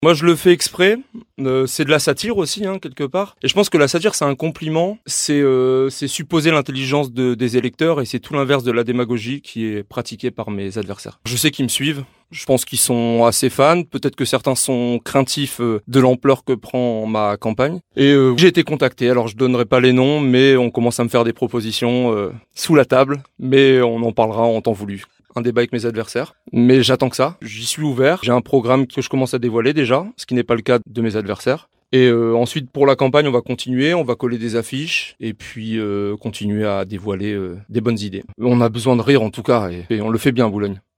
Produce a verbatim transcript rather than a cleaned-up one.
Moi, je le fais exprès. Euh, c'est de la satire aussi, hein, quelque part. Et je pense que la satire, c'est un compliment. C'est, euh, c'est supposer l'intelligence de, des électeurs et c'est tout l'inverse de la démagogie qui est pratiquée par mes adversaires. Je sais qu'ils me suivent. Je pense qu'ils sont assez fans. Peut-être que certains sont craintifs euh, de l'ampleur que prend ma campagne. Et euh, j'ai été contacté. Alors, je donnerai pas les noms, mais on commence à me faire des propositions euh, sous la table. Mais on en parlera en temps voulu. Un débat avec mes adversaires, mais j'attends que ça. J'y suis ouvert. J'ai un programme que je commence à dévoiler déjà, ce qui n'est pas le cas de mes adversaires. Et euh, ensuite, pour la campagne, on va continuer, on va coller des affiches et puis euh, continuer à dévoiler euh, des bonnes idées. On a besoin de rire en tout cas, et, et on le fait bien à Boulogne.